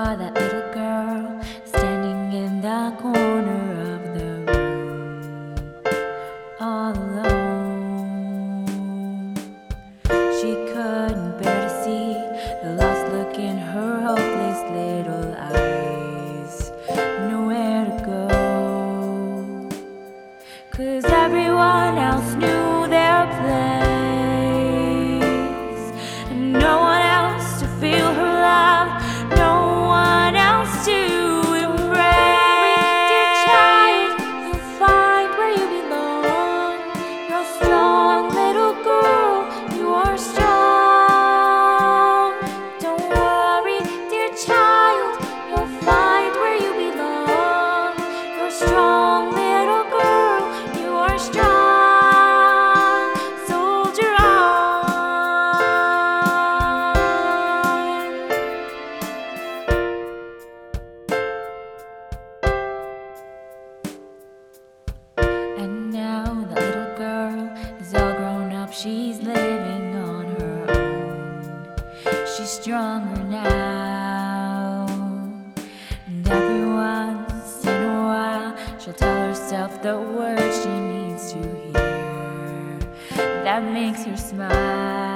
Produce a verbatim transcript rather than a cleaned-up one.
saw that little girl standing in the corner of the room, all alone. She couldn't bear to see the lost look in her hopeless little eyes. Nowhere to go, 'cause everyone else knew their place, and no one else to feel her love, no one else to embrace. Dear child, you'll find where you belong. You're a strong little girl, you are strong. Don't worry, dear child, you'll find where you belong. You're a strong little girl, you are strong. Soldier on. And now the little girl is all grown up, she's living on her own. She's stronger now, and every once in a while she'll tell herself the words she needs to hear that makes her smile.